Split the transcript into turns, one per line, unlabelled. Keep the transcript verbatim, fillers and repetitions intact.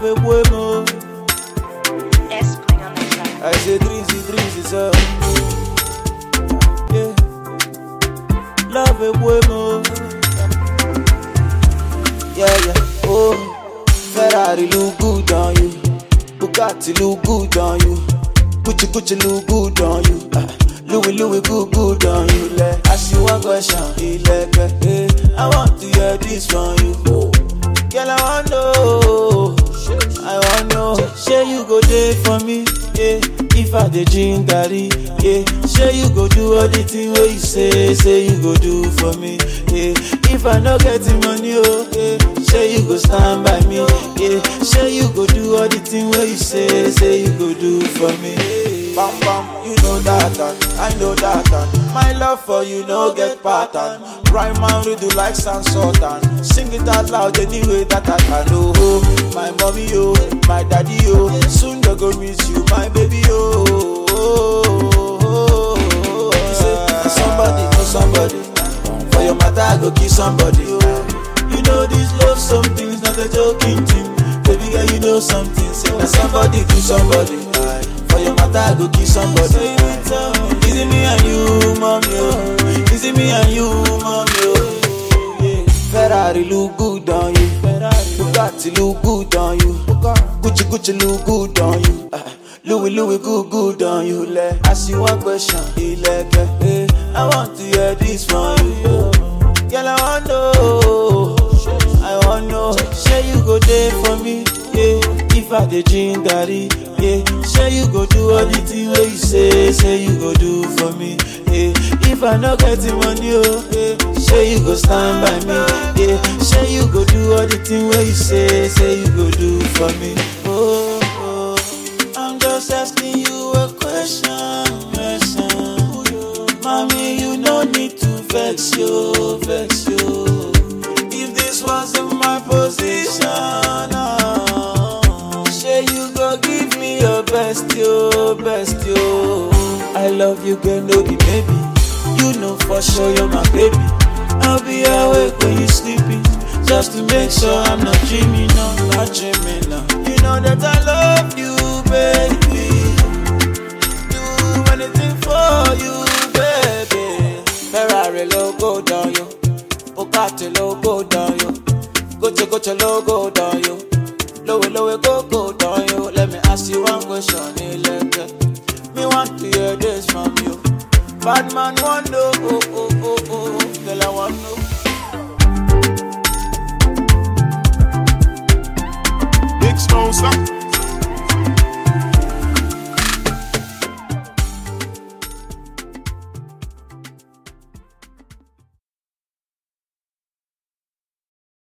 it way more.
S playing on the track.
I say dreezy, dreezy, so yeah. Love it way more. Yeah, yeah. Oh, Ferrari look good on you. Bugatti look good on you. Gucci, Gucci look good on you. Uh, Louis, Louis good, good on you. Like, ask you one question, he like, hey, I want to hear this from you. Oh. Girl, I want to know, I want to know. Say you go there for me, yeah. If I dey drink garri, yeah. Say you go do all the things where you say, say you go do for me, yeah. If I no get the money, oh, yeah. Say you go stand by me, yeah. Say you go do all the things where you say, say you go do for me. Bam bam, you know that and I know that and my love for you no get pattern. Rhyme and redo like San Sultan. Sing it out loud anyway that I can. Oh, my mommy, oh, my daddy, oh. Soon they go miss you, my baby, oh. oh, oh, oh. You say, somebody, know somebody. For your matter, I go kill somebody, oh. You know this love, something is not a joking thing. Baby girl, you know something. Say that somebody do somebody. Aye. For your matter, I go kill somebody. Is it me and you, mommy? Oh. Is it me and you, mommy? Oh. Yeah. Ferrari look good on you. Bugatti look good on you. Gucci, Gucci look good on you. Uh, Louis, Louis good, good on you. Like, ask you one question, he like, hey, I want to hear this from you. Girl, I want to know, I want to know. Say you go there for me, yeah. If I dey drink garri, yeah. Say you go do all the things where you say, say you go do for me, yeah. If I no get the money, oh, yeah. Say you go stand by me, yeah. Say you go do all the things where you say, say you go do for me, oh, oh. I'm just asking you a question, question. Mommy, you no need to vex you, vex you. If this wasn't my position, oh, say you go give me your best, your best, yo. I love you, girl, no be baby. You know for sure you're my baby. I'll be awake when you sleeping, just to make sure I'm not dreaming, no, not dreaming, no. You know that I love you, baby. Do anything for you, baby. Ferrari logo down you, Bugatti logo down you, Gucci Gucci logo down you, Louis Louis go go down you. Let me ask you one question, like, me want to hear this from you. Bad man want to know, oh oh oh oh, girl I want to know.
Big Smoke,